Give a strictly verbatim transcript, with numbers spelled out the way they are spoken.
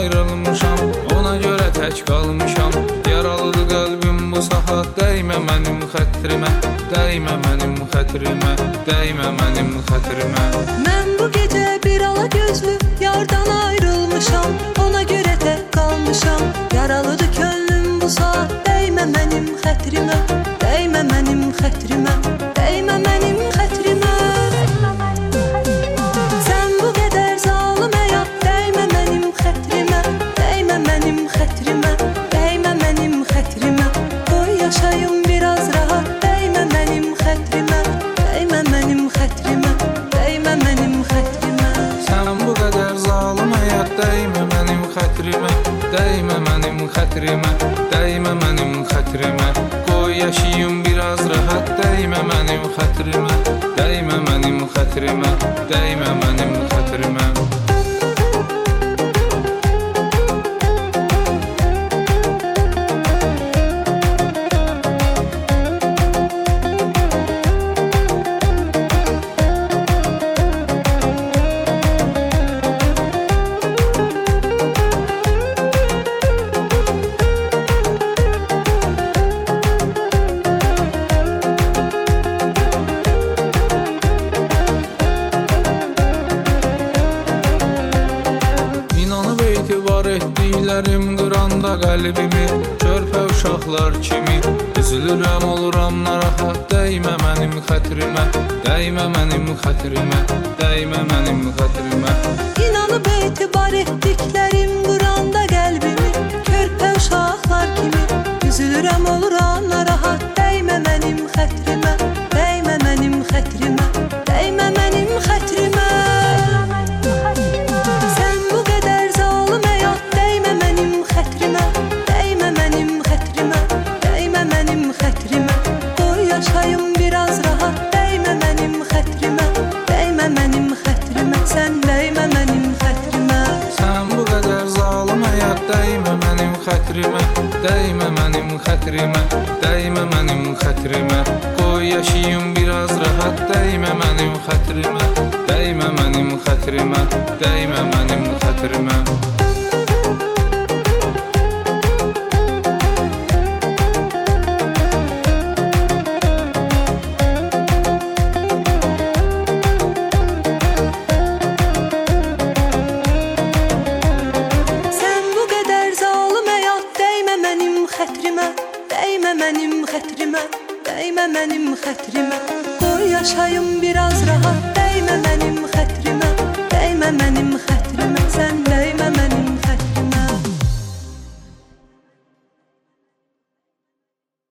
ayrılmışam, ona görə tək qalmışam. Yaralıdır qəlbim bu saat, dəymə mənim xətrimə, dəymə mənim xətrimə, dəymə mənim xətrimə. Mən bu gecə bir ala gözlü yardan ayrılmışam, ona görə tək qalmışam. Yaralıdır könlüm bu saat, dəymə mənim xətrimə, dəymə mənim xətrimə, dəymə mənim xətrimə. Sən bu qədər zalım həyat, dəymə mənim xətrimə, dəymə mənim xətrimə, dəymə mənim xətrimə. Qoy yaşayım biraz rahat, dəymə mənim xətrimə, dəymə mənim xətrimə, dəymə mənim xətrimə. Sən bu qədər zalım həyat, dəymə mənim xətrimə, dəymə mənim xətrimə, dəymə mənim xətrimə. Qoy yaşayım biraz rahat, dəymə mənim xətrimə, dəymə mənim xətrimə, dəymə mənim xətrimə. Var etdiklərim qıranda qəlbimi, körpə uşaqlar kimi üzülürəm, oluram narahat, dəymə mənim xətrimə, dəymə mənim xətrimə, dəymə mənim xətrimə. İnanıb etibar etdiklərim qıranda qəlbimi, körpə uşaqlar kimi üzülürəm, oluram narahat, dəymə mənim xətrimə, dəymə mənim xətrimə, dəymə mənim xətrimə. Yaşayım biraz rahat, dəymə mənim xətrimə, dəymə mənim xətrimə, sən dəymə mənim xətrimə. Sən bu qədər zalım həyat, dəymə mənim xətrimə, dəymə mənim xətrimə, dəymə mənim xətrimə. Qoy yaşayım biraz rahat, dəymə mənim xətrimə, dəymə mənim xətrimə, dəymə mənim xətrimə. Dəymə mənim xətrimə, dəymə mənim xətrimə. Qoy yaşayım biraz rahat, dəymə mənim xətrimə, dəymə mənim xətrimə, sən